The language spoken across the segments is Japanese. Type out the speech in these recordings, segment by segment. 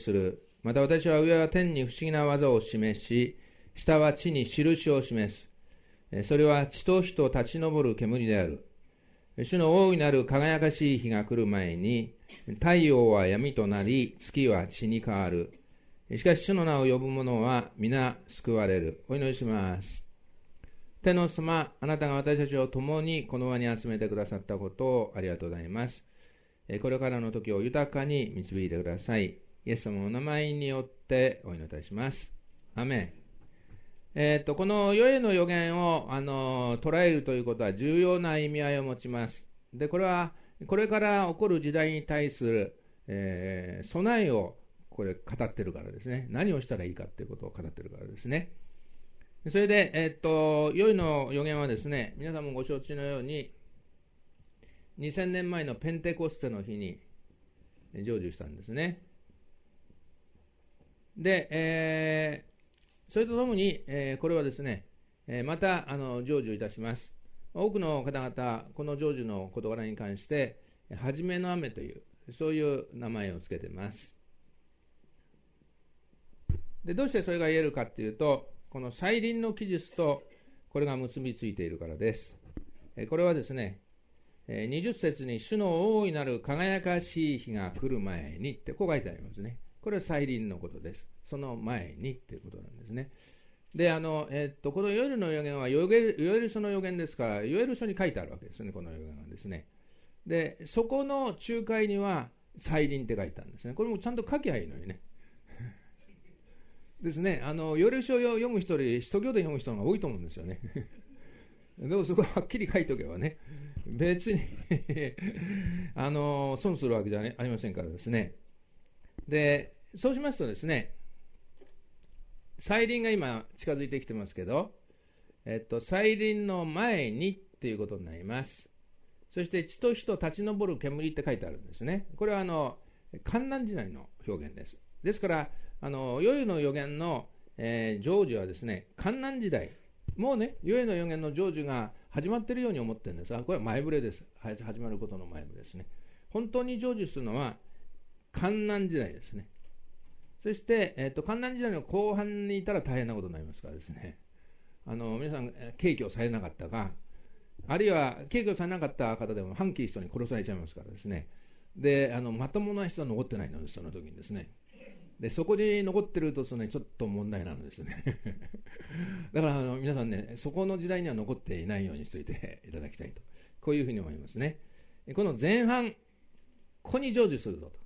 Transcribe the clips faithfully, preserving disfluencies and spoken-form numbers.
する。また私は上は天に不思議な技を示し、下は地に印を示す。それは地と火と立ち上る煙である。主の大いなる輝かしい日が来る前に、太陽は闇となり、月は血に変わる。しかし主の名を呼ぶ者は皆救われる。お祈りします。天の様、あなたが私たちを共にこの場に集めてくださったことをありがとうございます。これからの時を豊かに導いてください。イエス様のお名前によってお祈りいたします。アメン。えっと、この世への予言を、あの、捉えるということは重要な意味合いを持ちます。で、これは、これから起こる時代に対する、えー、備えを、これ、語ってるからですね。何をしたらいいかということを語ってるからですね。それで、えっと、世への予言はですね、皆さんもご承知のように、にせんねんまえのペンテコステの日に成就したんですね。で、えーそれとともに、えー、これはですね、えー、またあの成就いたします。多くの方々、この成就の事柄に関して、はじめの雨という、そういう名前をつけています。で、どうしてそれが言えるかというと、この再臨の記述とこれが結びついているからです。えー、これはですね、にじゅっ節に主の大いなる輝かしい日が来る前にってこう書いてありますね。これは再臨のことです。その前にということなんですね。で、あの、えっと、このヨエルの予言はヨエル書の予言ですから、ヨエル書に書いてあるわけですね、この予言はですね。で、そこの仲介には再臨って書いてあるんですね。これもちゃんと書きゃいいのにね。ですね、あの、ヨエル書を読む人より使徒行伝読む人の方が多いと思うんですよね。でもそこははっきり書いておけばね、別にあの、損するわけじゃありませんからですね。で、そうしますとですね、再臨が今近づいてきてますけど、えっと、再臨の前にっていうことになります。そして地と火と立ち上る煙って書いてあるんですね。これはあの、観難時代の表現です。ですから、あの、ヨエの予言の、えー、成就はですね、観難時代、もうね、ヨエの予言の成就が始まっているように思ってるんですが、これは前触れです。始まることの前触れですね。本当に成就するのは観難時代ですね。そして、えーと、観難時代の後半にいたら大変なことになりますからですね、あの皆さん、敬虚されなかったか、あるいは敬虚されなかった方でも反キリストに殺されちゃいますからですね、であのまともな人は残ってないのです、その時にですね。でそこに残ってるとその、ね、ちょっと問題なのですね。だからあの皆さんね、そこの時代には残っていないようにしておいていただきたいと、こういうふうに思いますね。この前半、ここに成就するぞと。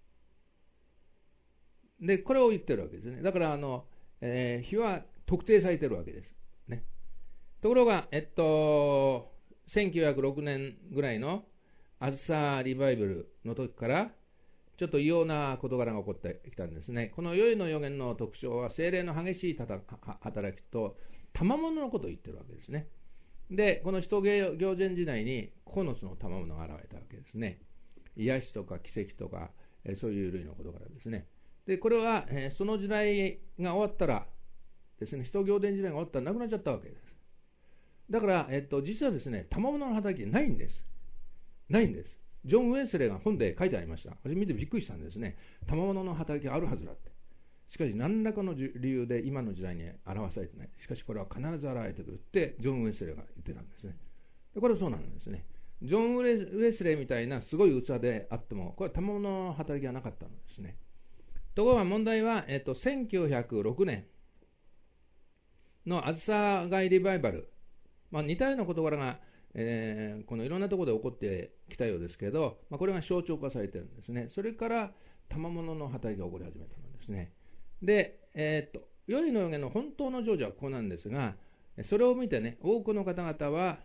で、これを言ってるわけですね。だから、あの、えー、日は特定されてるわけです。ね。ところが、えっと、せんきゅうひゃくろくねんぐらいのアズサリバイバルの時から、ちょっと異様な事柄が起こってきたんですね。このヨエの予言の特徴は、精霊の激しい働きと、賜物のことを言ってるわけですね。で、この使徒行伝時代にこのつの賜物が現れたわけですね。癒しとか奇跡とか、えー、そういう類の事柄ですね。で、これは、えー、その時代が終わったらですね、使徒行伝時代が終わったらなくなっちゃったわけです。だから、えっと、実はですね、賜物の働きないんです。ないんです。ジョン・ウェンスレーが本で書いてありました。私見てびっくりしたんですね。賜物の働きがあるはずだって。しかし、何らかの理由で今の時代に表されてない。しかし、これは必ず現れてくるって、ジョン・ウェンスレーが言ってたんですね。でこれはそうなんですね。ジョン・ウェスレーみたいなすごい器であっても、これは賜物の働きがなかったのですね。ところが問題は、えっと、せんきゅうひゃくろくねんのあずさ街リバイバル、まあ、似たような事柄が、えー、このいろんなところで起こってきたようですけど、まあ、これが象徴化されているんですね。それから賜物の働きが起こり始めたのですね。で、えー、っとヨエの予言の本当の成就はここなんですが、それを見てね、多くの方々は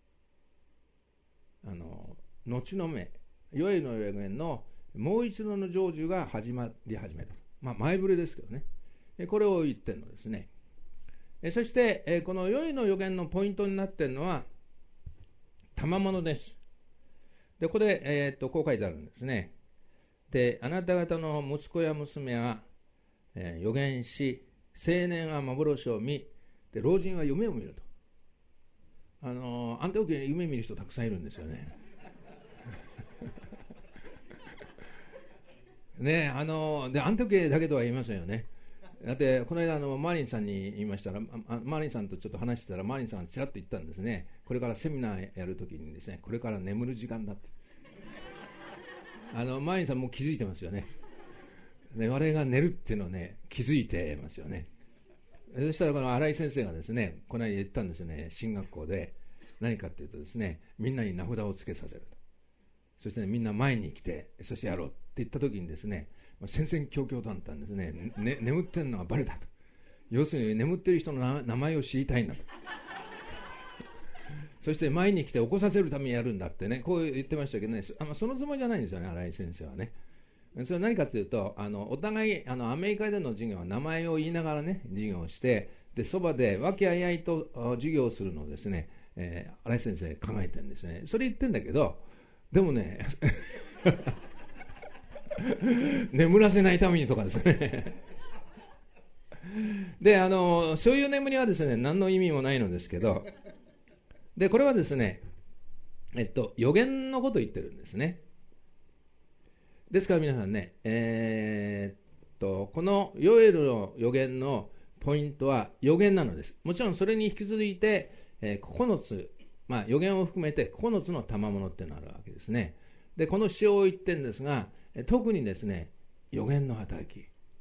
あの後の目、ヨエの予言のもう一度の成就が始まり始めた。まあ、前触れですけどね。これを言ってるのですね。そして、このヨエの予言のポイントになっているのは、賜物です。で、ここで、えー、っと、こう書いてあるんですね。で、あなた方の息子や娘は、えー、予言し、青年は幻を見、で、老人は夢を見ると。あのー、アンテオキアに夢見る人たくさんいるんですよね。 ね、あの、で、あの時だけとは言いませんよね。だって、この間、あの、マーリンさんに言いましたら、あマーリンさんとちょっと話してたら、マーリンさんがちらっと言ったんですね。これからセミナーやるときにですね、これから眠る時間だって。あの、マーリンさんもう気づいてますよね。ね、我々が寝るっていうのはね、気づいてますよね。そしたら、この新井先生がですね、この間言ったんですね、進学校で。何かっていうとですね、みんなに名札をつけさせると。そして、ね、みんな前に来て、そしてやろうって言ったときにですね、戦々恐々となったんですね。ね、眠ってるのがバレたと。要するに眠ってる人の名前を知りたいんだと。そして前に来て起こさせるためにやるんだってね、こう言ってましたけどね、あそのつもりじゃないんですよね、新井先生はね。それは何かというと、あのお互いあのアメリカでの授業は名前を言いながらね、授業をして、でそばで和気あいあいと授業をするのをですね、えー、新井先生考えてるんですね。それ言ってんだけど、でもね、眠らせないためにとかですね。で、あの、そういう眠りはですね、何の意味もないのですけど、で、これはですね、えっと、予言のことを言ってるんですね。ですから皆さんね、えー、っと、このヨエルの予言のポイントは予言なのです。もちろんそれに引き続いて、えー、ここのつ、まあ予言を含めてここのつの賜物っていうのがあるわけですね。で、この詩を言ってるんですが、特にですね、予言の働き。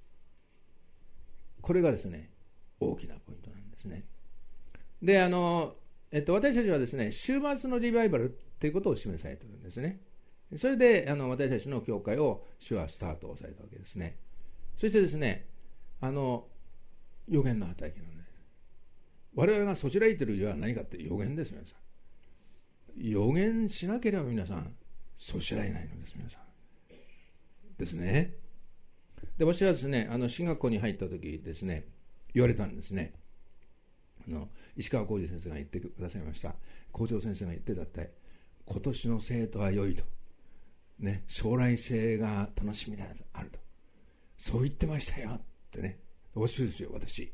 これがですね、大きなポイントなんですね。で、あの、えっと、私たちはですね、終末のリバイバルっていうことを示されているんですね。それで、あの、私たちの教会を主はスタートをされたわけですね。そしてですね、あの、予言の働きなんです。我々がそちらいている理由は何かって予言です、皆さん。予言しなければ皆さん、そちらいないのです、皆さん。ですね。で、私はですね、あの、進学校に入った時ですね、言われたんですね。あの、石川浩二先生が言ってくださいました。校長先生が言ってたって、今年の生徒は良いと。ね、将来性が楽しみであると。そう言ってましたよってね。面白いですよ、私。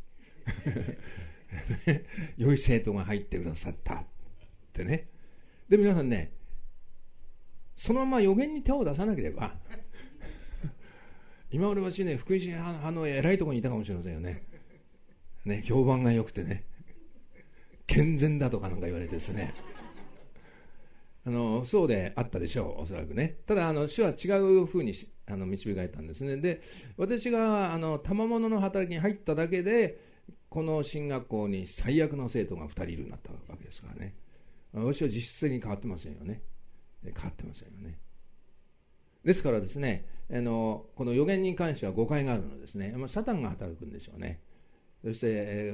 良い生徒が入ってくださったってね。で、皆さんね、そのまま予言に手を出さなければ、今まで私ね、福音派の偉いところにいたかもしれませんよね。ね、評判が良くてね、健全だとかなんか言われてですね。あのそうであったでしょう、おそらくね。ただ、あの主は違うふうにあの導かれたんですね。で、私があの賜物の働きに入っただけで、この進学校に最悪の生徒がふたりいるようになったわけですからね。私は実質的に変わってませんよね。変わってませんよね。ですからですね、あのこの予言に関しては誤解があるのですね。サタンが働くんでしょうね。そして、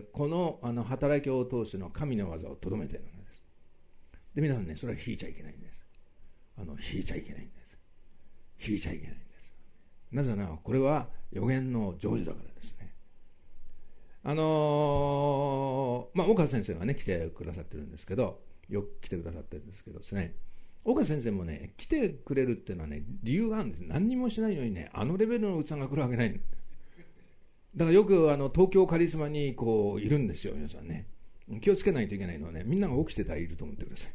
この、あの働きを通しての神の技をとどめているのです。で、皆さんね、それは引いちゃいけないんです。あの引いちゃいけないんです。引いちゃいけないんです。なぜなら、これは予言の成就だからですね。あのー、まあ、岡先生がね、来てくださってるんですけど、よく来てくださってるんですけどですね、岡先生もね、来てくれるっていうのはね、理由があるんです。何にもしないのにね、あのレベルの器が来るわけない。だからよくあの東京カリスマにこういるんですよ、皆さんね。気をつけないといけないのはね、みんなが起きてたらいると思ってください。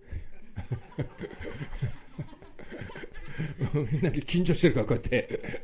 みんな緊張してるからこうやって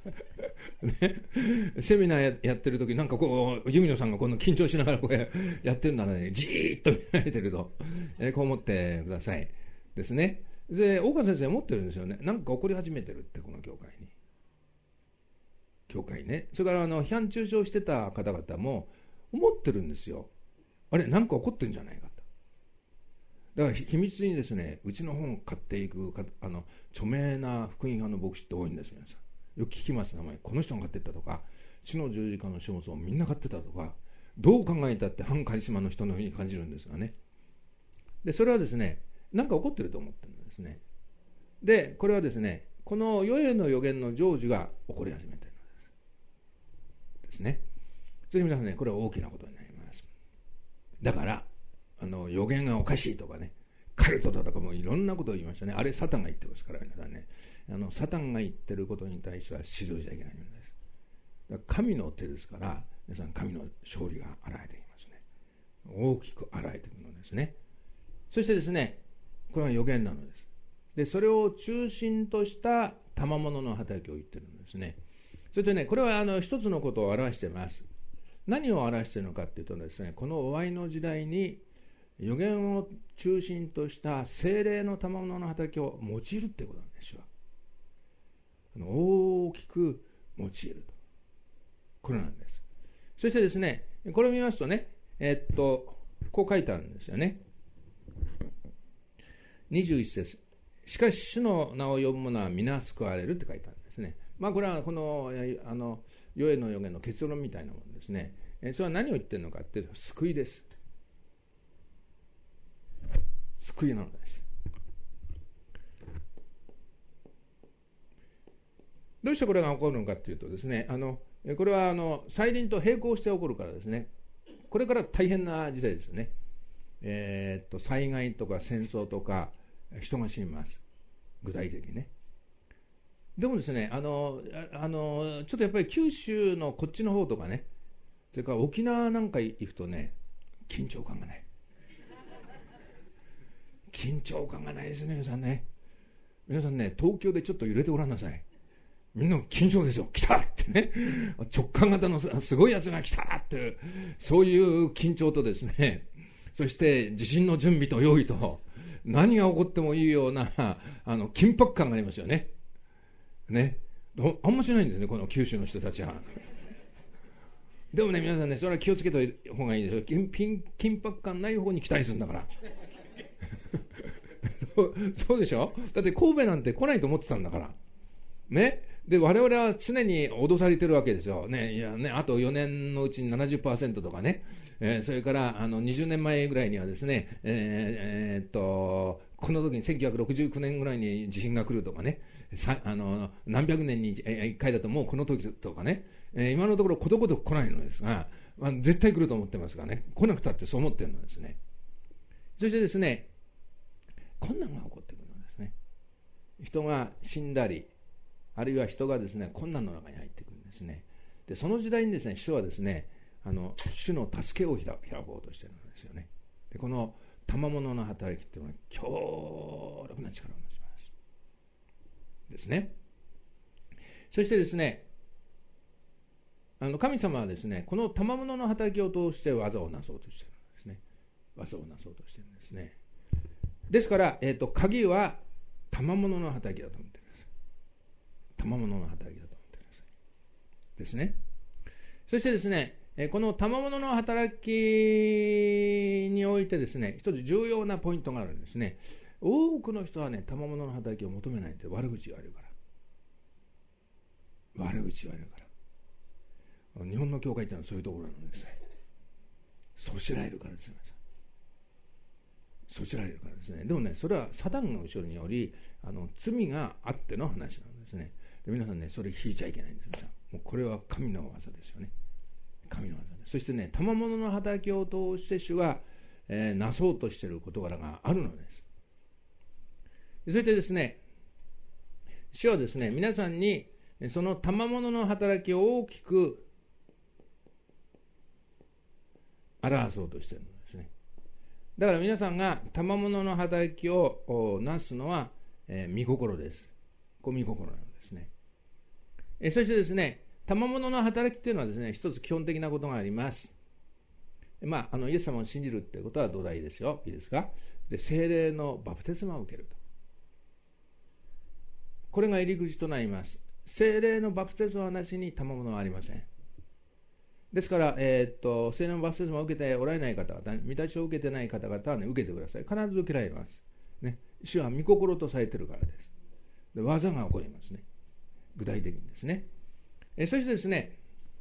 ね、セミナー や, やってる時なんかこうユミノさんがこの緊張しながらこう や, やってるならね、じーっと見られてると、えー、こう思ってくださいですね。で、大川先生は持ってるんですよね。なんか起こり始めてるって、この教会に教会ね。それからあの批判中傷してた方々も思ってるんですよ。あれ、なんか起こってるんじゃないかと。だから秘密にですね、うちの本を買っていくあの著名な福音派の牧師って多いんです。皆さんよく聞きます。名前、この人が買ってったとか、地の十字架の書物をみんな買ってたとか、どう考えたって反カリスマの人のように感じるんですがね。で、それはですね、なんか起こってると思ってるんですね。で、これはですね、この世への予言の成就が起こり始めているのですですね。それで皆さんね、これは大きなことになります。だからあの予言がおかしいとかね、カルトだとかもいろんなことを言いましたね。あれサタンが言ってますから、皆さんね、あのサタンが言ってることに対しては指導しちゃいけないんです。だから神の手ですから、皆さん神の勝利が現れていますね。大きく現れていくのですね。そしてですね、これは予言なのです。で、それを中心とした賜物の働きを言ってるんですね。それでね、これはあの一つのことを表しています。何を表しているのかというとですね、この終わりの時代に預言を中心とした聖霊の賜物の働きを用いるということなんですよ。大きく用いると。これなんです。そしてですね、これを見ますとね、えっと、こう書いてあるんですよね。にじゅういち節。しかし主の名を呼ぶ者は皆救われるって書いてあるんですね。まあこれはこの、あの、ヨエの預言の結論みたいなものですね。それは何を言ってるのかっていうと、救いです。救いなのです。どうしてこれが起こるのかというとですね、あのこれはあの再臨と並行して起こるからですね。これから大変な時代ですよね。えー、っと災害とか戦争とか人が死にます。具体的にね。でもですね、あのあのちょっとやっぱり九州のこっちの方とかね、それから沖縄なんか行くとね、緊張感がない。緊張感がないですね、皆さんね。皆さんね、東京でちょっと揺れてごらんなさい。みんな緊張ですよ。来たってね。直感型のすごいやつが来たって、そういう緊張とですね、そして地震の準備と用意と、何が起こってもいいような、あの、緊迫感がありますよね。ね。あんましないんですね、この九州の人たちは。でもね、皆さんね、それは気をつけた方がいいですよ。緊, 緊迫感ない方に期待するんだから。そうでしょ。だって神戸なんて来ないと思ってたんだから。ね。で、我々は常に脅されてるわけですよ。ね。いやね、あとよねんのうちに ななじゅっパーセント とかね。えー、それから、あの、にじゅうねんまえぐらいにはですね、えー、えー、っと、この時にせんきゅうひゃくろくじゅうきゅうねんぐらいに地震が来るとかね。さあの、何百年にいっかいだともうこの時とかね。えー、今のところことごとく来ないのですが、まあ、絶対来ると思ってますがね。来なくたってそう思ってるのですね。そしてですね、困難が起こってくるのですね。人が死んだり、あるいは人がですね、困難の中に入ってくるんですね。で、その時代にですね、主はですね、あの、主の助けを開こうとしているんですよね。で、この賜物の働きっていうのは強力な力を持ちます。ですね。そしてですね、あの、神様はですね、この賜物の働きを通して技をなそうとしているんですね。技をなそうとしているんですね。ですから、えっと、鍵は賜物の働きだと思ってください。賜物の働きだと思ってください。ですね。そしてですね、この賜物の働きにおいてですね、一つ重要なポイントがあるんですね。多くの人はね、賜物の働きを求めないって悪口言われるから。悪口言われるから。日本の教会ってのはそういうところなんですね。そしられるからですよ。そしられるからですね。でもね、それはサタンの後ろにより、あの罪があっての話なんですね。で皆さんね、それ引いちゃいけないんですよ。もうこれは神の技ですよね。神の技です。そしてね、賜物の働きを通して主が、えー、なそうとしている事柄があるのです。そしてですね、主はですね、皆さんにその賜物の働きを大きく表そうとしているのですね。だから皆さんが賜物の働きをなすのは、えー、御心です。こう御心なんですね。えー、そしてですね、賜物の働きというのはですね、一つ基本的なことがあります。まあ、あのイエス様を信じるということは土台ですよ。いいですか。で、聖霊のバプテスマを受けると。これが入り口となります。聖霊のバプテスマなしに賜物はありません。ですから、えー、っと聖霊のバプテスマを受けておられない方々、御立ちを受けてない方々は、ね、受けてください。必ず受けられます。ね、主は御心とされているからです。で、技が起こりますね。具体的にですね。えそしてですね、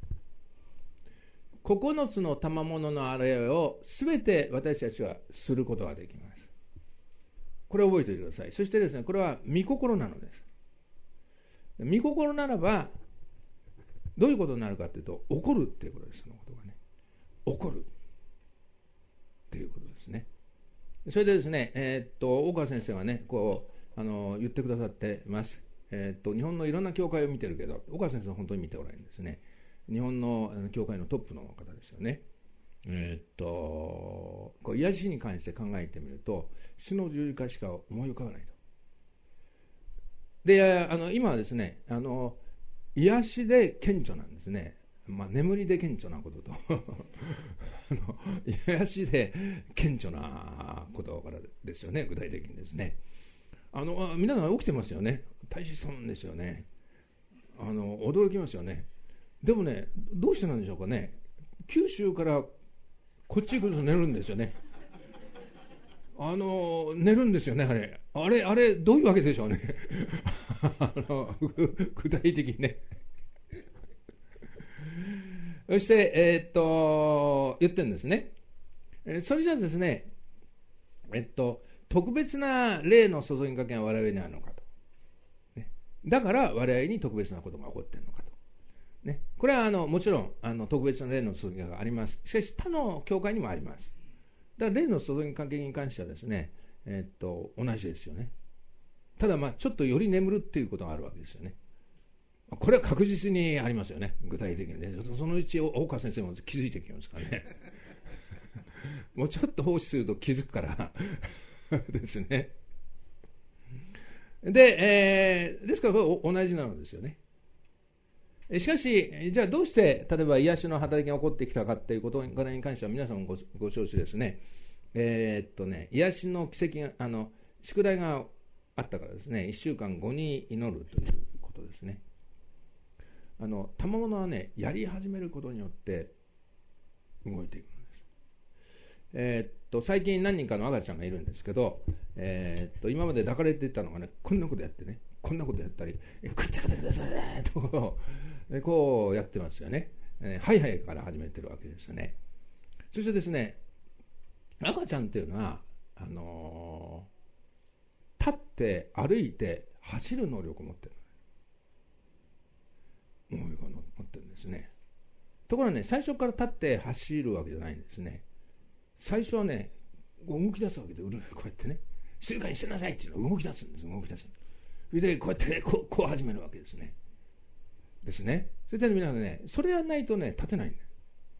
ここのつの賜物のあれをすべて私たちはすることができます。これを覚えておいてください。そしてですね、これは御心なのです。御心ならば、どういうことになるかというと、起こるっていうことです。そのことがね。起こるっていうことですね。それでですね、えー、っと、大川先生がね、こう、あの、言ってくださってます。えー、っと、日本のいろんな教会を見てるけど、大川先生は本当に見ておられるんですね。日本の教会のトップの方ですよね。えー、っと、こう癒しに関して考えてみると、主の十字架しか思い浮かばないと。 で、あの今はですね、あの癒しで顕著なんですね。まあ、眠りで顕著なこととあの癒しで顕著なことからですよね、具体的にですね。あの皆さん起きてますよね。大したもんですよね。あの驚きますよね。でもね、どうしてなんでしょうかね。九州からこっち行くと寝るんですよね。あの寝るんですよね、あれ。あれ、あれ、どういうわけでしょうね。あの具体的にね。そして、えー、っと、言ってるんですね。それじゃあですね、えっと、特別な霊の注ぎかけが我々にあるのかと。ね、だから我々に特別なことが起こっているのかと。ね、これはあのもちろんあの特別な霊の注ぎがあります。しかし他の教会にもあります。だから霊の注ぎかけに関してはですね、えっと、同じですよね。ただまあちょっとより眠るっていうことがあるわけですよね。これは確実にありますよね、具体的にね。そのうち大川先生も気づいてきますからね。もうちょっと放置すると気づくからですね。で、えー、ですからこれ同じなのですよね。しかし、じゃあどうして例えば癒しの働きが起こってきたかということに関しては皆さんも ご, ご承知ですね。えー、っとね、癒しの奇跡が、あの宿題があったからですね、いっしゅうかんごに祈るということですね。あの賜物はね、やり始めることによって動いていくのです。えー、っと最近何人かの赤ちゃんがいるんですけど、えー、っと今まで抱かれていたのがね、こんなことやってね、こんなことやったり、こうやってくださいとこうやってますよね。えー、ハイハイから始めてるわけですよね。そしてですね、赤ちゃんっていうのはあのー、立って歩いて走る能力を持ってる。能力を持ってるんですね。ところがね、最初から立って走るわけじゃないんですね。最初はね、動き出すわけで、こうやってね、静かにしてなさいっていうのを動き出すんです、動き出す。それでこうやってこう、こう始めるわけですね。ですね。それで皆さんね、それやらないとね、立てないんだよ。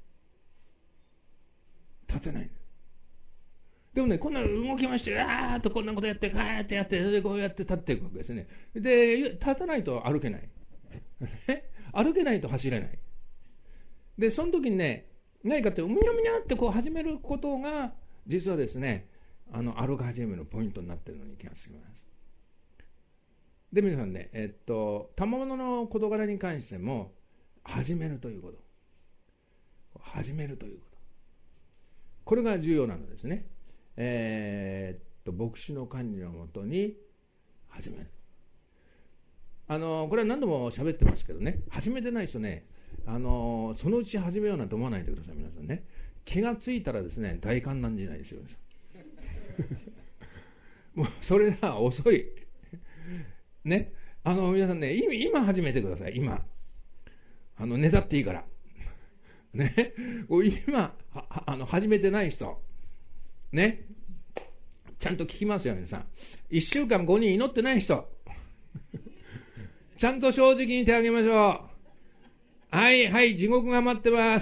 立てないんだよ。でもね、こんな動きまして、あーっとこんなことやって、ガーってやって、それでこうやって立っていくわけですね。で、立たないと歩けない。歩けないと走れない。で、その時にね、何かって、むにゃむにゃってこう始めることが、実はですね、あの歩き始めのポイントになっているのに気がつきます。で、皆さんね、えっと、賜物の事柄に関しても、始めるということ。始めるということ。これが重要なのですね。えー、っと、牧師の管理のもとに始める。あの、これは何度も喋ってますけどね、始めてない人ね、あの、そのうち始めようなんて思わないでください、皆さんね。気がついたらですね、大観難時代ですよ。もう、それは遅い。ね。あの、皆さんね、今始めてください、今。あの、ねだっていいから。ね。今、あの、始めてない人。ね。ちゃんと聞きますよ、皆さん。一週間ごにん祈ってない人。ちゃんと正直に手を挙げましょう。はい、はい、地獄が待ってます。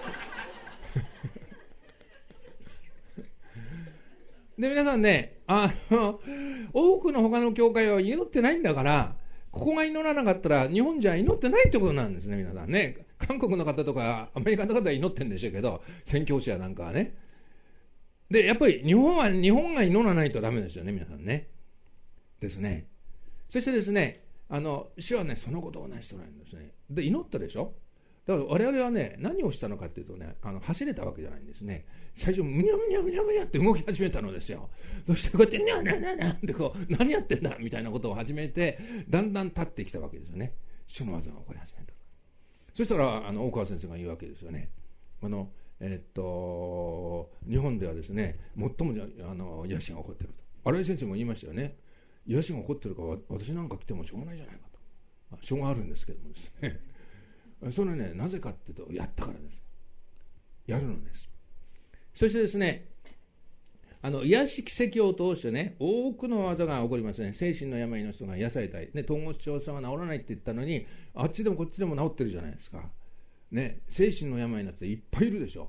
で、皆さんね、あの、多くの他の教会は祈ってないんだから、ここが祈らなかったら日本じゃ祈ってないってことなんですね、皆さんね。韓国の方とかアメリカの方は祈ってるんでしょうけど、宣教師やなんかはね。で、やっぱり日本は、日本が祈らないとダメですよね、皆さんね。ですね。そしてですね、あの、主はね、そのことをなしとられるんですね。で、祈ったでしょ。だから我々はね、何をしたのかっていうとね、あの走れたわけじゃないんですね。最初、むにゃむにゃむにゃむにゃって動き始めたのですよ。そしてこうやって、にゃにゃにゃにゃってこう、何やってんだみたいなことを始めて、だんだん立ってきたわけですよね。主の技が起こり始めた。そしたら、あの、大川先生が言うわけですよね。あの、えっと、日本ではですね、最もあの癒しが起こっていると。新井先生も言いましたよね。癒しが起こっているから私なんか来てもしょうがないじゃないかと。しょうがあるんですけどもですね。それね、なぜかっていうと、やったからです。やるのです。そしてですね、あの癒し奇跡を通してね、多くの技が起こりますね。精神の病の人が癒されたい、ね、統合失調症が治らないって言ったのに、あっちでもこっちでも治ってるじゃないですか。ね、精神の病の人いっぱいいるでしょ。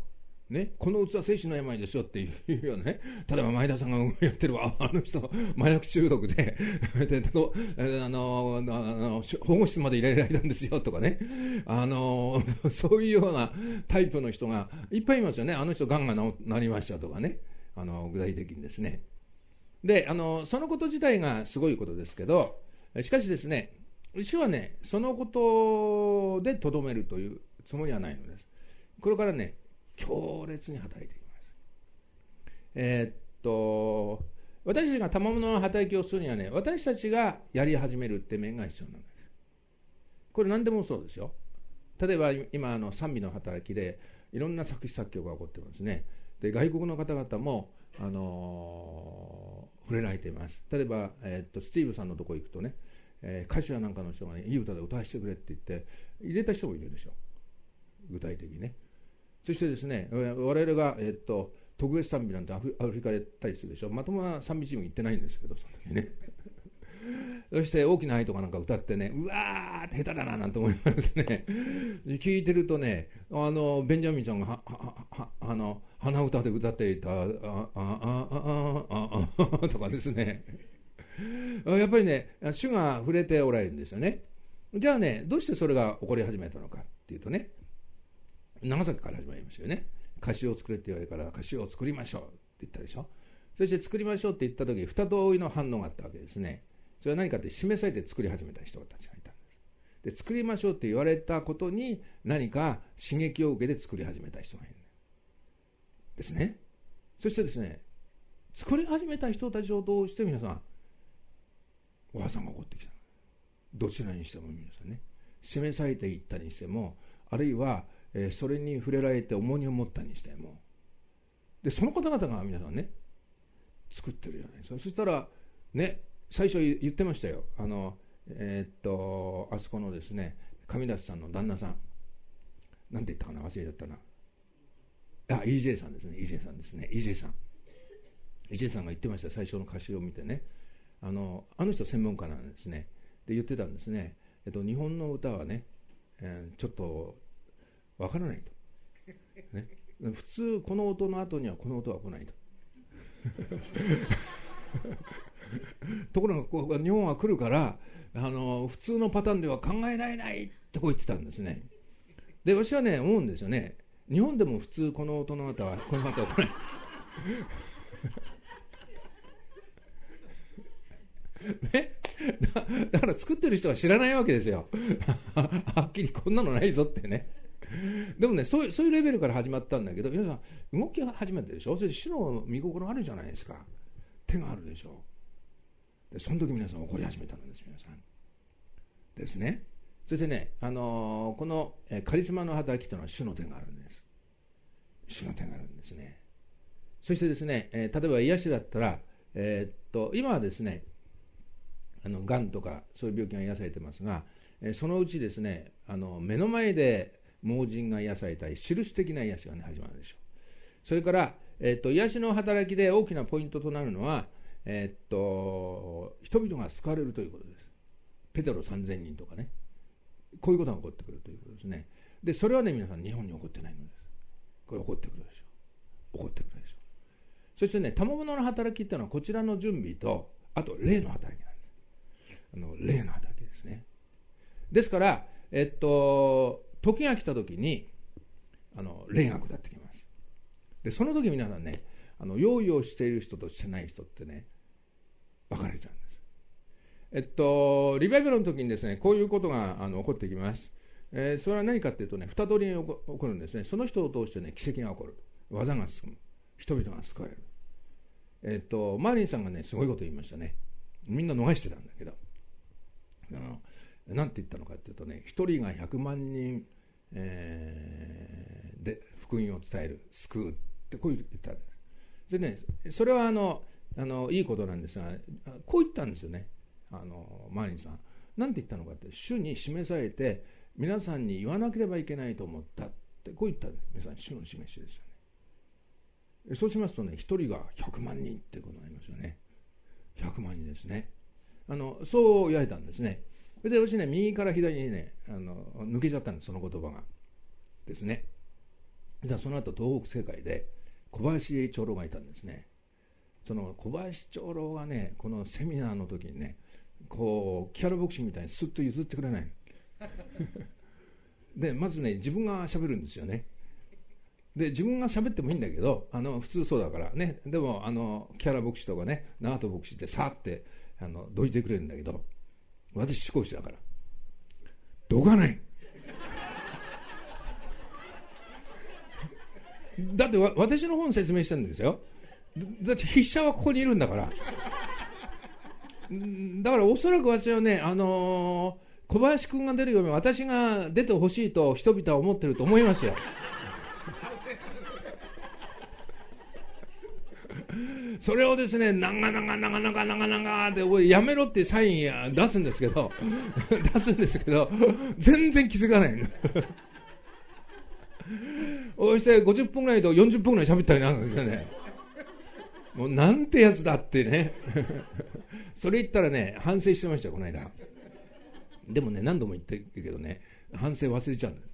ね、この器は生死の病ですよっていうようなね、例えば前田さんがやってるわ、あの人、麻薬中毒で、でとあのあの保護室まで入れられたんですよとかね、あのそういうようなタイプの人がいっぱいいますよね。あの人、がんが治りましたとかね、あの具体的にですね。であの、そのこと自体がすごいことですけど、しかしですね、主はね、そのことでとどめるというつもりはないのです。これからね、強烈に働いていきます。えー、っと私たちが賜物の働きをするにはね、私たちがやり始めるって面が必要なんです。これ何でもそうですよ。例えば今あの賛美の働きでいろんな作詞作曲が起こってますね。で外国の方々も、あのー、触れられています。例えば、えー、っとスティーブさんのところ行くとね、えー、歌手やなんかの人が、ね、いい歌で歌わせてくれって言って入れた人もいるでしょ、具体的にね。そしてですね、我々が、えっと、特別賛美なんてアフリカでやったりするでしょ。まともな賛美チーム行ってないんですけど、その時ね。そして大きな愛とかなんか歌ってね、うわー、下手だななんて思いますね。聞いてるとね、あのベンジャミンさんがはははあの鼻歌で歌っていた、あああああああとかですね。やっぱりね、主が触れておられるんですよね。じゃあね、どうしてそれが起こり始めたのかっていうとね、長崎から始まりましたよね。歌詞を作れって言われるから歌詞を作りましょうって言ったでしょ。そして作りましょうって言った時、二通りの反応があったわけですね。それは何かって示されて作り始めた人たちがいたんです。で、作りましょうって言われたことに何か刺激を受けて作り始めた人がいるんですね。そしてですね、作り始めた人たちを通して皆さんお技が起こってきた。どちらにしても皆さんね、示されていったにしても、あるいはえー、それに触れられて重荷を持ったにしても、でその方々が皆さんね作ってるじゃないですか。そしたらね、最初言ってましたよ、あのえー、っとあそこのですね上田さんの旦那さん、なんて言ったかな、忘れちゃったな。あ、イージェー さんですね、イージェー さんですね、イージェー さん、イージェー さんが言ってました。最初の歌詞を見てね、あのあの人専門家なんですね。で言ってたんですね。えっと日本の歌はね、えー、ちょっとわからないと、ね、普通この音の後にはこの音は来ないとところがこう日本は来るから、あの普通のパターンでは考えられないってこう言ってたんですね。で私はね思うんですよね。日本でも普通この音の後はこの後は来ないね、だ, だから作ってる人は知らないわけですよはっきりこんなのないぞってね。でもね、そういう、そういうレベルから始まったんだけど、皆さん動きが始めてるでしょ。それで主の御心あるじゃないですか。手があるでしょ。でその時皆さん怒り始めたんです、皆さんですね。そしてね、あのー、このカリスマの働きというのは主の手があるんです。主の手があるんですね。そしてですね、えー、例えば癒しだったら、えー、っと今はですね、あのがんとかそういう病気が癒されてますが、えー、そのうちですね、あの目の前で盲人が癒されたり、印的な癒しが、ね、始まるでしょう。それから、えー、と癒しの働きで大きなポイントとなるのは、えー、と人々が救われるということです。ペテロさんぜんにんとかね、こういうことが起こってくるということですね。でそれはね、皆さん日本に起こってないのです。これ起こってくるでしょう。起こってくるでしょう。そしてね、賜物の働きっていうのはこちらの準備と、あと霊の働きなんです。あの霊の働きですね。ですから、えっと時が来た時にあの霊が下ってきます。でその時皆さんね、あの用意をしている人としてない人ってね分かれちゃうんです。えっとリバイバルの時にですね、こういうことがあの起こってきます。えー、それは何かというとね、二通りに起こるんですね。その人を通してね、奇跡が起こる、技が進む、人々が救われる。えっとマーリンさんがねすごいこと言いましたね。みんな逃してたんだけど、あのなんて言ったのかというとね、一人が百万人、えー、で福音を伝える、救うってこう言ったんです。でね、それはあのあのいいことなんですが、こう言ったんですよね、あのマーリンさん。なんて言ったのかって、主に示されて皆さんに言わなければいけないと思ったってこう言ったんです。皆さん、主の示しですよね。そうしますとね、一人が百万人ってことになりますよね。百万人ですね。あのそう言われたんですね。それで私ね、右から左にね、あの抜けちゃったんです、その言葉がですね。 じゃあその後東北政界で小林長老がいたんですね。その小林長老がね、このセミナーの時にね、こう木原牧師みたいにスッと譲ってくれないで、まずね、自分が喋るんですよね。で、自分が喋ってもいいんだけど、あの普通そうだからね。でもあの木原牧師とかね、長門牧師ってさーってあのどいてくれるんだけど、私司教師だからどかないだってわ私の本説明してるんですよ。だって筆者はここにいるんだからだからおそらく私はね、あのー、小林君が出るよりも私が出てほしいと人々は思ってると思いますよそれをですね、長々長々長々ってやめろってサイン出すんですけど出すんですけど全然気づかないのそしてごじゅっぷんぐらいとよんじゅっぷんぐらい喋ったりなんですよね。もうなんてやつだってねそれ言ったらね、反省してましたよこの間。でもね、何度も言ってるけどね、反省忘れちゃうんだ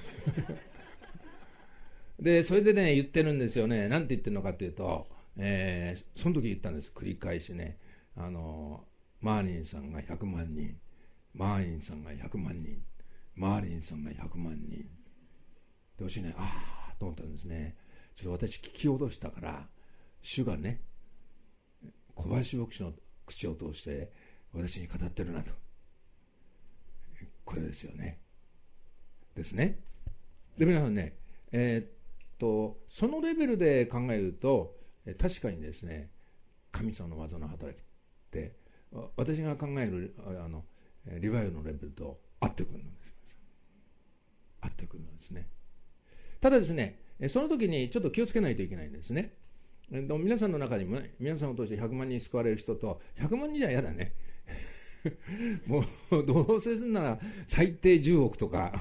で、それでね言ってるんですよね。なんて言ってるのかっていうと、えー、その時言ったんです。繰り返しね、あのマーリンさんがひゃくまんにん、マーリンさんがひゃくまんにん、マーリンさんがひゃくまんにんで、私ね、あーと思ったんですね。ちょっと私聞き落としたから、主がね、小林牧師の口を通して私に語ってるなと。これですよね。ですね。で、皆さんね、えー、っとそのレベルで考えると、確かにですね、神様の技の働きって私が考えるあのリバイバルのレベルと合ってくるんです。合ってくるんですね。ただですね、その時にちょっと気をつけないといけないんですね。皆さんの中にも、ね、皆さんを通してひゃくまんにん救われる人と、ひゃくまんにんじゃ嫌だねもうどうせするなら最低じゅうおくとか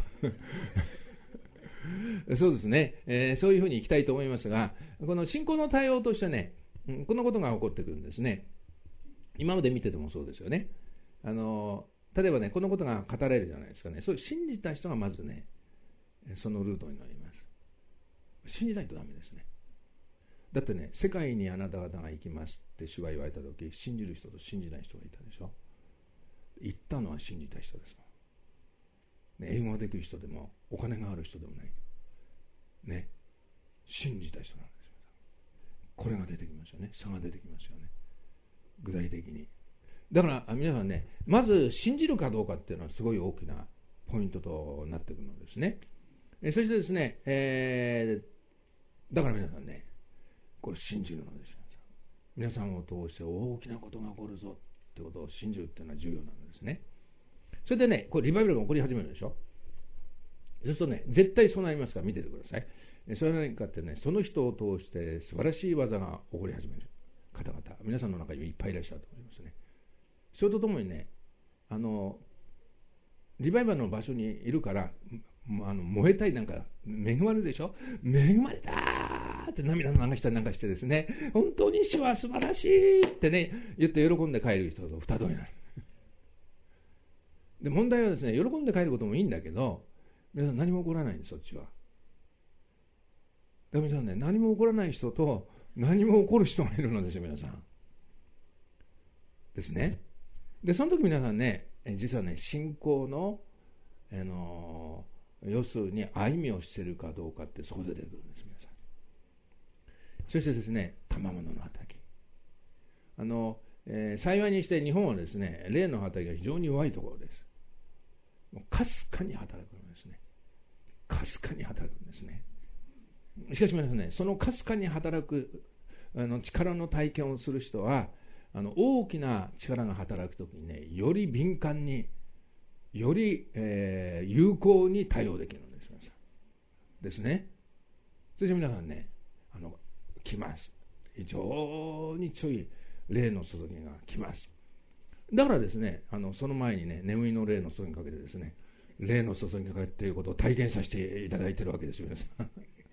そうですね、えー、そういうふうにいきたいと思いますが、この信仰の対応としてね、こんなことが起こってくるんですね。今まで見ててもそうですよね。あの例えばね、このことが語られるじゃないですかね。そういう信じた人がまずね、そのルートになります。信じないとダメですね。だってね、世界にあなた方が行きますって主が言われたとき、信じる人と信じない人がいたでしょ。行ったのは信じた人ですもん、ね、英語ができる人でもお金がある人でもないね、信じた人なんですよ。これが出てきますよね。差が出てきますよね、具体的に。だから皆さんね、まず信じるかどうかっていうのはすごい大きなポイントとなってくるのですね。えそしてですね、えー、だから皆さんね、これ信じるのですよ。皆さんを通して大きなことが起こるぞってことを信じるっていうのは重要なんですね。それでね、これリバイバルが起こり始めるでしょ。そうするとね、絶対そうなりますから見ててください。それは何かってね、その人を通して素晴らしい技が起こり始める方々、皆さんの中にいっぱいいらっしゃると思いますね。それとともにね、あのリバイバルの場所にいるからあの燃えたい、なんか恵まれるでしょ。恵まれたーって涙流したりなんかしてですね、本当に主は素晴らしいってね言って喜んで帰る人と二通りになる。で問題はですね、喜んで帰ることもいいんだけど、皆さん何も起こらないんです。そっちは。で皆さんね、何も起こらない人と何も起こる人がいるのですよ、皆さんですね。でその時皆さんね、実はね、信仰のあの要するに歩みをしているかどうかってそこで出てくるんです、皆さん。そしてですね、賜物の働き、あの、えー、幸いにして日本はですね、霊の働きが非常に弱いところです。もうかすかに働くんですね。かすかに働くんですね。しかし皆さんね、そのかすかに働くあの力の体験をする人は、あの大きな力が働くときにね、より敏感により、えー、有効に対応できるんですですね。そして皆さんね、あの来ます。非常に強い霊の注ぎが来ます。だからですね、あのその前にね、眠りの霊の注ぎにかけてですね、霊の注ぎにかけてということを体験させていただいているわけですよ、皆さん。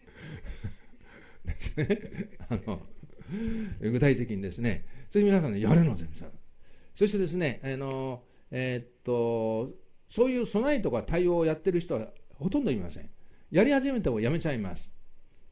ですね。あの具体的にですね、それ皆さんね、やるのです。そしてですね、あのえー、っとそういう備えとか対応をやってる人はほとんどいません。やり始めてもやめちゃいます。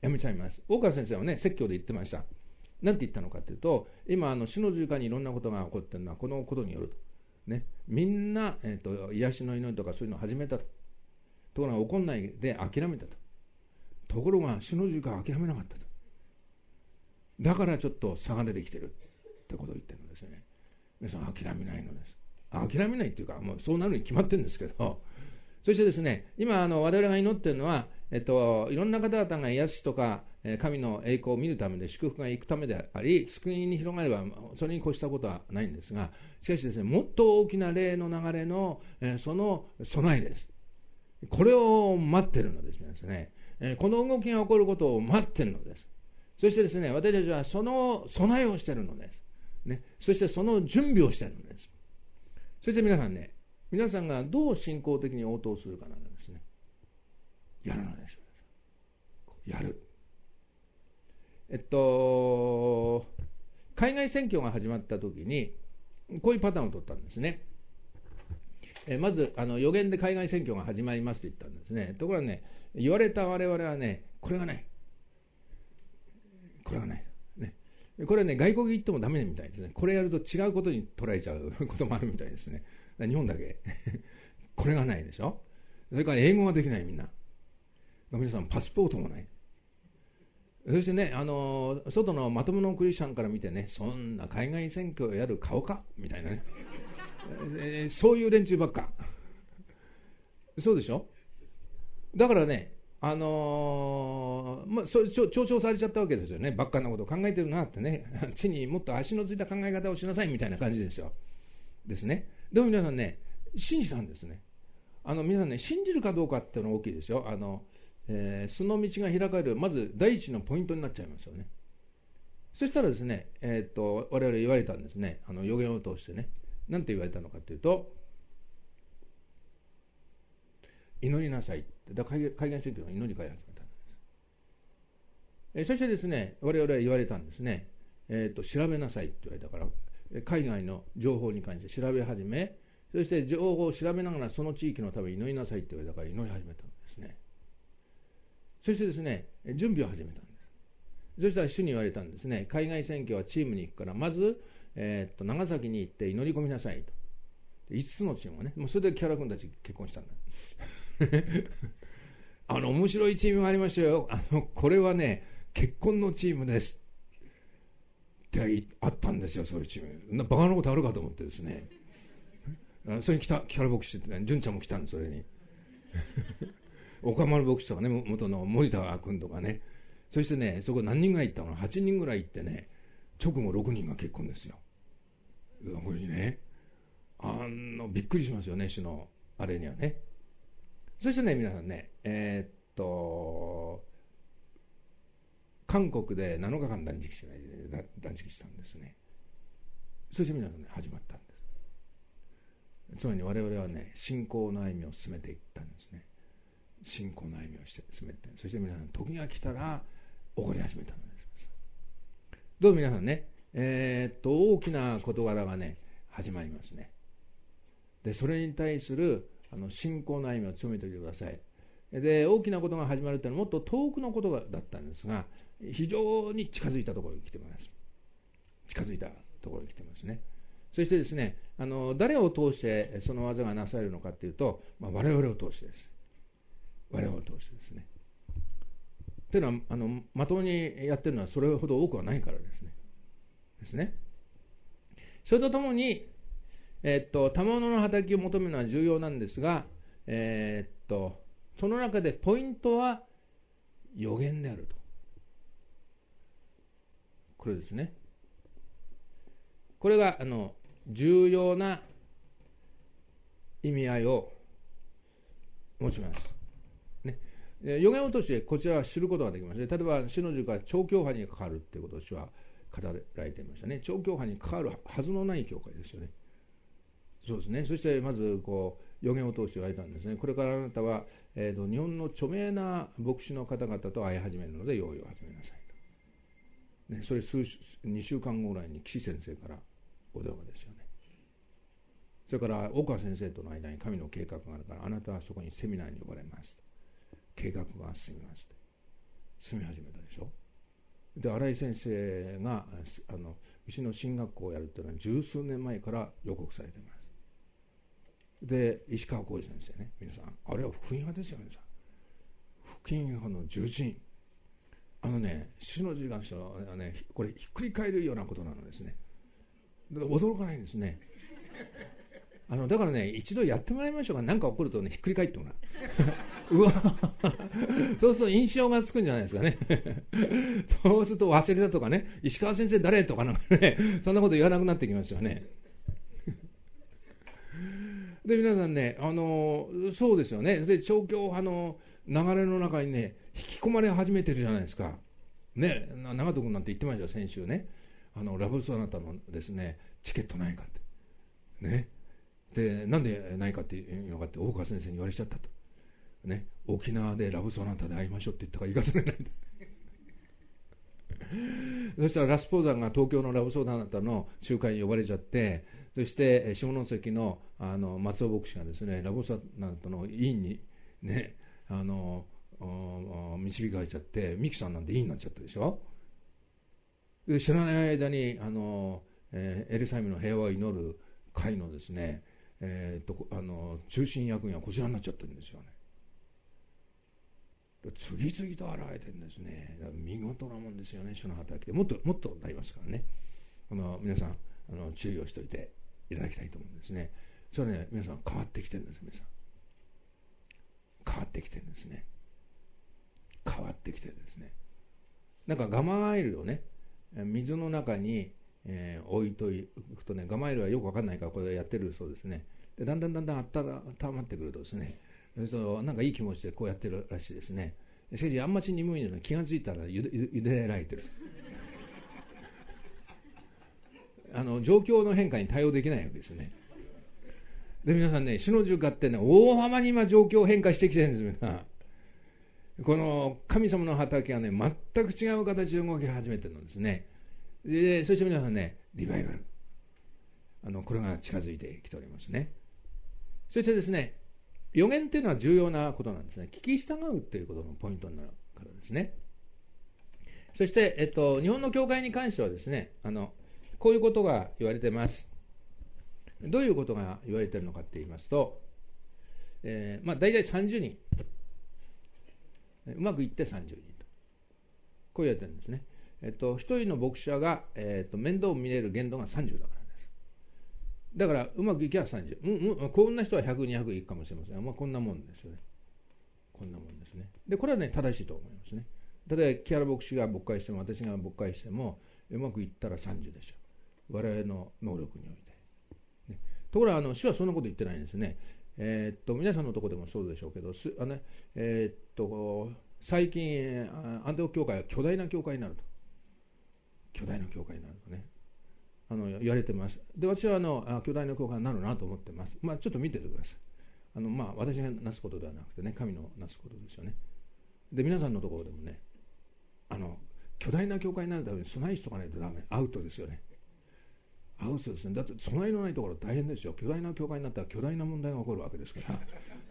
やめちゃいます。大川先生はね、説教で言ってました。なんて言ったのかというと、今、あの死の十字架にいろんなことが起こっているのは、このことによると。ね、みんな、えーと、癒しの祈りとかそういうのを始めたと。ところが起こんないで諦めたと。ところが死の十字架は諦めなかったと。だからちょっと差が出てきてるってことを言ってるんですよね。皆さん諦めないのです。諦めないっていうか、もうそうなるに決まってるんですけど、そしてですね、今あの我々が祈っているのは、えっと、いろんな方々が癒しとか神の栄光を見るためで、祝福が行くためであり、救いに広がればそれに越したことはないんですが、しかしですね、もっと大きな霊の流れのその備えです。これを待っているのですね。この動きが起こることを待っているのです。そしてですね、私たちはその備えをしているのです。ね、そしてその準備をしているのです。そして皆さんね、皆さんがどう信仰的に応答するかなんですね。やるのです。やる。えっと、海外選挙が始まったときに、こういうパターンを取ったんですね。えまずあの予言で海外選挙が始まりますと言ったんですね。ところがね、言われた我々はね、これがない。これがない。ね、これはね、外国行ってもダメみたいですね。これやると違うことに捉えちゃうこともあるみたいですね。日本だけ。これがないでしょ。それから英語ができないみんな。皆さんパスポートもない。そしてね、あの外のまとものクリスチャンから見てね、そんな海外選挙をやる顔かみたいなね、えー、そういう連中ばっか。そうでしょ。だからね、あのーまあ、それ嘲笑されちゃったわけですよね。ばっかなことを考えてるなってね、地にもっと足のついた考え方をしなさいみたいな感じですよ。ですね。でも皆さんね、信じたんですね。あの皆さんね、信じるかどうかっていうのが大きいですよ。あのえー、その道が開かれる、まず第一のポイントになっちゃいますよね。そしたらですね、えー、っと我々言われたんですね、あの予言を通してね、なんて言われたのかというと、祈りなさいって、だから海外選挙の祈りから始めたんです。えー、そしてですね、我々は言われたんですね、えー、っと調べなさいって言われたから、海外の情報に関して調べ始め、そして情報を調べながらその地域のために祈りなさいって言われたから祈り始めたんですね。そしてですね、準備を始めたんです。そしたら主に言われたんですね、海外選挙はチームに行くから、まず、えー、っと長崎に行って祈り込みなさいと。いつつのチームがね、もうそれで木原君たち結婚したんだ。あの面白いチームがありましたよ。あのこれはね、結婚のチームですってあったんですよ、そういうチーム。バカなことあるかと思ってですね。それに来た木原牧師って、ね、純ちゃんも来たんです、それに。岡丸牧師とかね、元の森田君とかね、そしてね、そこ何人ぐらい行ったの ?はち 人ぐらい行ってね、直後ろくにんが結婚ですよ。これにね、あのびっくりしますよね、主のあれにはね。そしてね、皆さんね、えー、っと、韓国でなのかかん断食しない断食したんですね。そして皆さんね、始まったんです。つまり我々はね、信仰の歩みを進めていったんですね。信仰の歩みをして進めて、そして皆さん時が来たら起こり始めたのです。どうも皆さんね、えー、っと大きな事柄がね始まりますね。でそれに対するあの信仰の歩みを強めておいてください。で大きなことが始まるというのはもっと遠くのことだったんですが、非常に近づいたところに来てます。近づいたところに来てますね。そしてですね、あの誰を通してその技がなされるのかというと、まあ、我々を通してです。我々を通してですね。というのはあのまともにやってるのはそれほど多くはないからですね。ですね。それとともに、えー、っと賜物の働きを求めるのは重要なんですが、えー、っとその中でポイントは予言であると。これですね。これがあの重要な意味合いを持ちます。予言を通してこちらは知ることができますね。例えば主の十字架は超教派にかかるということを主は語られていましたね。超教派にかかるはずのない教会ですよね。そうですね。そしてまずこう予言を通して言われたんですね。これからあなたは、えー、と日本の著名な牧師の方々と会い始めるので用意を始めなさいと、ね、それ数にしゅうかんごぐらいに岸先生からお電話ですよね。それから岡先生との間に神の計画があるから、あなたはそこにセミナーに呼ばれますと。計画が進みますと。 住み始めたでしょ。で新井先生があのうちの進学校をやるっていうのは十数年前から予告されています。で石川浩二先生ね、皆さんあれは福音派ですよ。皆さん福音派の重鎮、あのね主の字が人はねこれひっくり返るようなことなのですね。驚かないんですね。あのだからね一度やってもらいましょうか。何か起こるとねひっくり返ってもらううわそうすると印象がつくんじゃないですかねそうすると忘れたとかね、石川先生誰とかなんかね、そんなこと言わなくなってきますよねで皆さんね、あのそうですよね。で調教派の流れの中にね引き込まれ始めてるじゃないですかね。長門君なんて言ってましたよ先週ね。あのラブソナタのですねチケットないかってね。でなんでないかっていうのかって大川先生に言われちゃったとね。沖縄でラブソナタで会いましょうって言ったから行かせれないそしたらラスポーザンが東京のラブソナタの集会に呼ばれちゃって、そして下関 の, あの松尾牧師がですねラブソナタの委員にねあの導かれちゃって、ミキさんなんて委員になっちゃったでしょ。で知らない間にあの、えー、エルサレムの平和を祈る会のですね、えー、とあの中心役員はこちらになっちゃってるんですよね。次々と現れてるんですね。見事なもんですよね、主の働きで。もっともっとなりますからね。あの皆さんあの注意をしておいていただきたいと思うんですね。それはね皆さん変わってきてるんです。皆さん変わってきてるんですね。変わってきてるんですね。なんかガマエルをね水の中に、えー、置いとくとね、ガマエルはよく分かんないからこれやってるそうですね。でだんだんだんだん温まってくるとですね、そうなんかいい気持ちでこうやってるらしいですね。しかしあんまし眠いのに気がついたらゆでゆでられてるあの状況の変化に対応できないわけですよね。で皆さんね、主の十架ってね大幅に今状況変化してきてるんですよ。皆さんこの神様の働きがね全く違う形で動き始めてるんですね。でそして皆さんねリバイバル、あのこれが近づいてきておりますね。そしてですね、予言っていうのは重要なことなんですね。聞き従うっていうことのポイントになるからですね。そして、えっと、日本の教会に関してはですね、あのこういうことが言われています。どういうことが言われているのかって言いますと、えーまあ、大体さんじゅうにん、うまくいってさんじゅうにんと、こう言われてるんですね。えっと、ひとりの牧者が、えっと、面倒を見れる限度がさんじゅうだからです。だからうまくいけばさんじゅう、うんうん、こんな人はひゃく、にひゃくいくかもしれませんが、まあ、こんなもんですよね。こんなもんですね。でこれはね正しいと思いますね。例えば木原牧師が牧会しても私が牧会してもうまくいったらさんじゅうでしょう、我々の能力において、ね、ところがあの主はそんなこと言ってないんですね。えー、っと皆さんのところでもそうでしょうけど、すあの、ねえー、っと最近アンテオ教会は巨大な教会になると、巨大な教会になるとね、あの言われてます。で私はあのあ巨大な教会になるなと思ってます。まあちょっと見ててください。あのまあ私がなすことではなくてね、神のなすことですよね。で皆さんのところでもね、あの巨大な教会になるために備えしとかないとダメ、アウトですよね。アウトですね。だって備えのないところ大変ですよ。巨大な教会になったら巨大な問題が起こるわけですから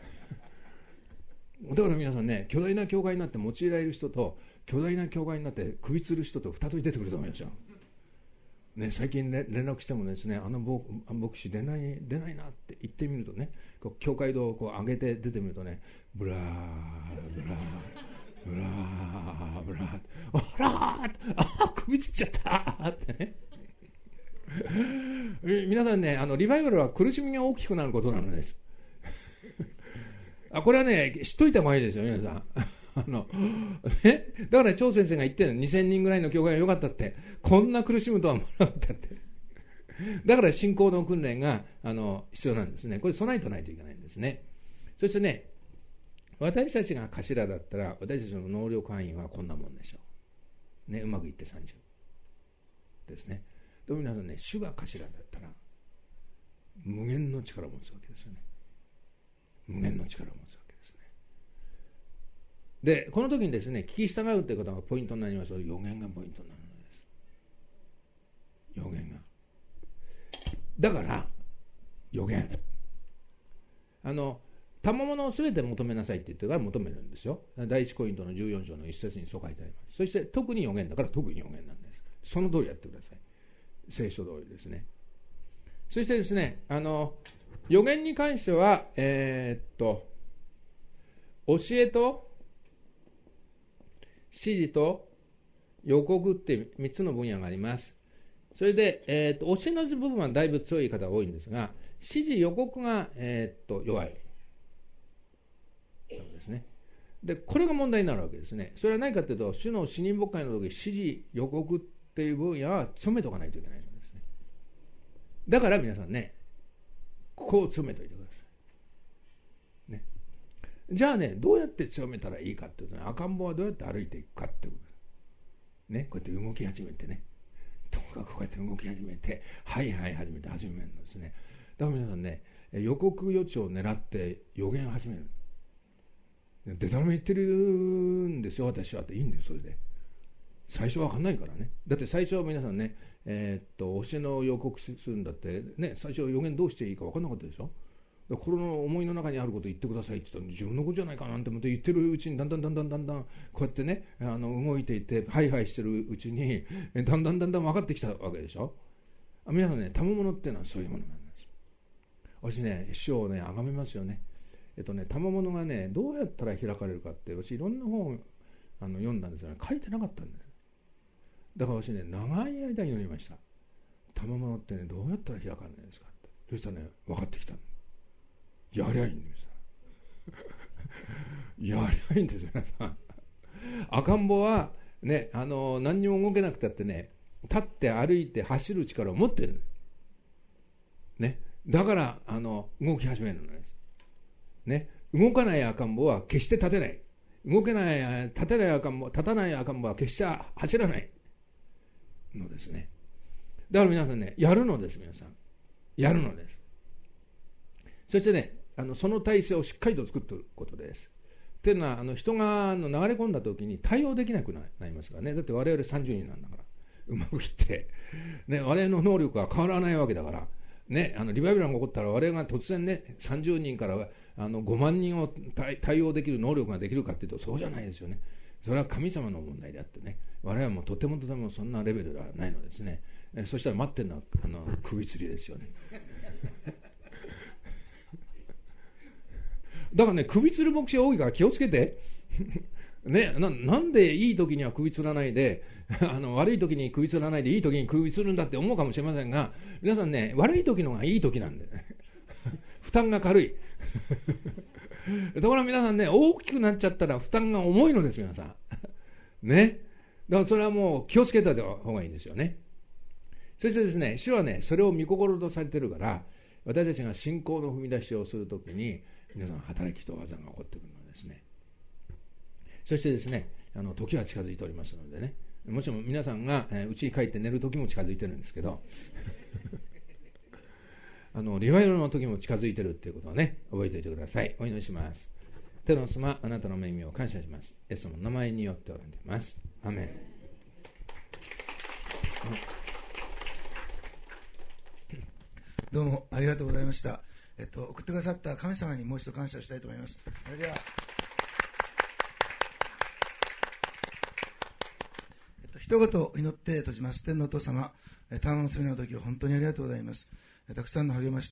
だから皆さんね、巨大な教会になって用いられる人と巨大な教会になって首つる人と再び出てくると思いますよ、ね、最近、ね、連絡してもですね、あの牧師出ない出ないなって言ってみるとね、こう教会堂をこう上げて出てみるとね、ブラーブラーブラーブラーあらーあ首つっちゃったってね皆さんね、あのリバイバルは苦しみが大きくなることなのですあこれはね知っといた方がいいですよ皆さんあのね、だから張先生が言ってるのにせんにんぐらいの教会が良かったって、こんな苦しむとは思わなかったって、だから信仰の訓練があの必要なんですね。これ備えとないといけないんですね。そしてね、私たちが頭だったら私たちの能力範囲はこんなもんでしょう、ね、うまくいってさんじゅうですね。でも皆さんね、主が頭だったら無限の力を持つわけですよね。無限の力を持つわけですね。でこの時にですね、聞き従うということがポイントになります。予言がポイントになるのです。予言がだから予言、あの賜物をすべて求めなさいって言ってから求めるんですよ。第一コリントのじゅうよん章の一節にそう書いてあります。そして特に予言だから特に予言なんです。その通りやってください。聖書通りですね。そしてですね、あの予言に関しては、えー、っと教えと指示と予告ってみっつの分野があります。それで、えー、と教えの部分はだいぶ強い方が多いんですが、指示予告が、えー、と弱いそうですね。でこれが問題になるわけですね。それは何かというと、主の死人牧会の時、指示予告っていう分野は詰めとかないといけないんですね。だから皆さんね、ここを詰めといてください、ね、じゃあね、どうやって強めたらいいかっていうと、ね、赤ん坊はどうやって歩いていくかっていうことね、こうやって動き始めてね、とにかくこうやって動き始めて、はいはい始めて始めるんですね。だから皆さんね、予告予知を狙って予言を始める。でたらめ言ってるんですよ、私はって。いいんです、それで。最初は分かんないからね。だって最初は皆さんね、えー、っと教えの予告するんだってね、最初は予言どうしていいか分かんなかったでしょ。心の思いの中にあることを言ってくださいって言ったら、自分のことじゃないかなんて思って言ってるうちに、だんだんだんだんだんだんこうやってね、あの動いていてハイハイしてるうちに、だんだんだんだん分かってきたわけでしょ。皆さんね、賜物っていうのはそういうものなんです。私ね、主をね崇めますよね。えっとね賜物がね、どうやったら開かれるかって、私いろんな本をあの読んだんですよね。書いてなかったんだよ。だから私ね、長い間祈りました。賜物ってね、どうやったら開かれないですかって。そしたらね、分かってきたの。やりゃいいんですやりゃいいんですよ、皆さん。赤ん坊は、ね、あの何にも動けなくたってね、立って歩いて走る力を持ってる、ね、だからあの動き始めるのです、ね、動かない赤ん坊は決して立てない、動けない立てない赤ん坊立たない赤ん坊は決して走らないのですね。だから皆さんね、やるのです。皆さんやるのです。そしてね、あのその体制をしっかりと作っていることです。というのは、あの人がの流れ込んだ時に対応できなくなりますからね。だって我々さんじゅうにんなんだから、うまくいって、ね、我々の能力は変わらないわけだから、ね、あのリバイバルが起こったら我々が突然ね、さんじゅうにんからあのごまんにんを 対, 対応できる能力ができるかというと、そうじゃないですよね。それは神様の問題であってね、我々はもうとてもとてもそんなレベルではないのですね。えそしたら待ってるのはあの首吊りですよね。だからね、首吊る牧師多いから気をつけて。ね、な, なんでいい時には首吊らないで、あの悪い時に首吊らないでいい時に首吊るんだって思うかもしれませんが、皆さんね、悪い時のがいい時なんで負担が軽いところが皆さんね、大きくなっちゃったら負担が重いのです、皆さんね。だからそれはもう気をつけた方がいいんですよね。そしてですね、主はね、それを見心とされてるから、私たちが信仰の踏み出しをするときに、皆さん働きと技が起こってくるのですね。そしてですね、あの時は近づいておりますのでね、もちろん皆さんが家、えー、に帰って寝る時も近づいてるんですけどあのリバイバルの時も近づいてるっていうことをね、覚えておいてください。お祈りします。天の様、あなたの恵みを感謝します。イエス様の名前によっておられます。アメン。 どうもありがとうございました。えっと、送ってくださった神様にもう一度感謝したいと思います。それでは、えっと、一言祈って閉じます。天のお父様、賜物の隅の時を本当にありがとうございます。たくさんの励まし